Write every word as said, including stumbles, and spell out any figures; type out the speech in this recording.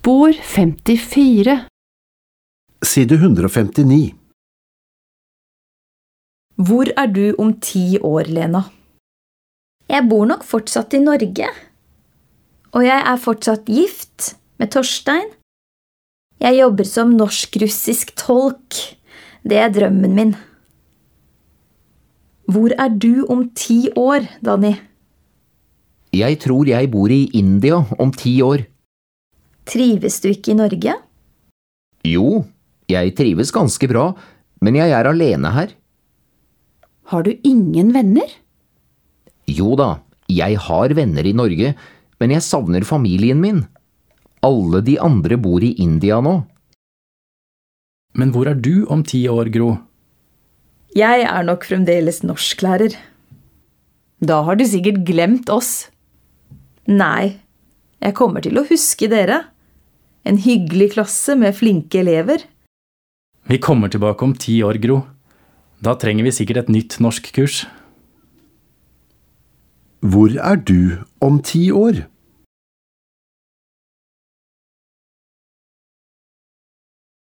Spor femtifire. Side one fifty-nine. Hvor er du om ti år, Lena? Jeg bor nok fortsatt i Norge. Og jeg er fortsatt gift med Torstein. Jeg jobber som norsk-russisk tolk. Det er drømmen min. Hvor er du om ti år, Danny? Jeg tror jeg bor i India om ti år. Trives du ikke i Norge? Jo, jeg trives ganske bra, men jeg er alene her. Har du ingen venner? Jo da, jeg har venner i Norge, men jeg savner familien min. Alle de andre bor i India nå. Men hvor er du om ti år, Gro? Jeg er nok fremdeles norsklærer. Da har du sikkert glemt oss. Nei, jeg kommer til å huske dere. En hyggelig klasse med flinke elever. Vi kommer tilbake om ti år, Gro. Da trenger vi sikkert et nytt norskkurs. Hvor er du om ti år?